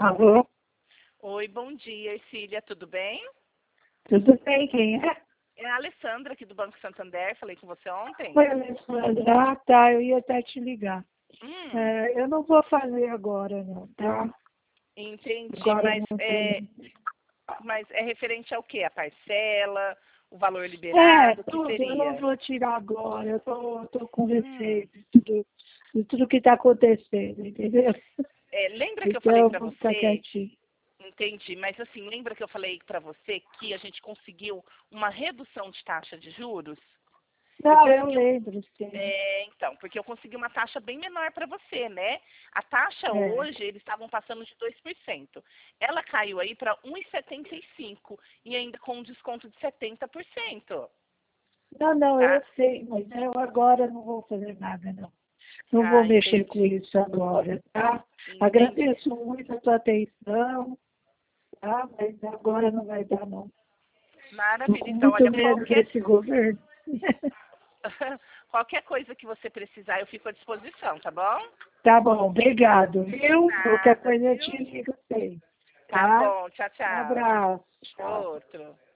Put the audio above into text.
Alô? Oi, bom dia, Ercília, tudo bem? Tudo bem? Quem é? É a Alessandra aqui do Banco Santander, falei com você ontem. Oi, Alessandra. Ah, tá, eu ia até te ligar. Hum, Eu não vou fazer agora, não, tá? entendi, Agora não tem. mas é referente ao quê? A parcela, o valor liberado, o que Tudo, eu não seria? vou tirar agora. Eu tô com Hum, receio de tudo que está acontecendo, entendeu? lembra que eu Então falei eu para vou ficar você, quietinho. entendi, mas assim, lembra que eu falei para você que a gente conseguiu uma redução de taxa de juros? Eu Não, eu consegui lembro, sim. então, porque eu consegui uma taxa bem menor para você, né? A taxa É. hoje, eles estavam passando de 2%. Ela caiu aí para 1,75 e ainda com um desconto de 70%, Não, eu tá? sei, mas eu agora não vou fazer nada, não. Não vou Ah, mexer com entendi. isso agora, tá? Entendi. Agradeço muito a tua atenção, tá? Mas agora não vai dar, não. Estou Maravilha. com Então, muito olha, medo desse governo. qualquer coisa que você precisar, eu fico à disposição, tá bom? Tá bom, obrigado, viu? Qualquer Nada, coisa eu te viu? ligo, sei. Tá Tá? bom. Tchau, Um tchau. abraço. Tchau. Outro.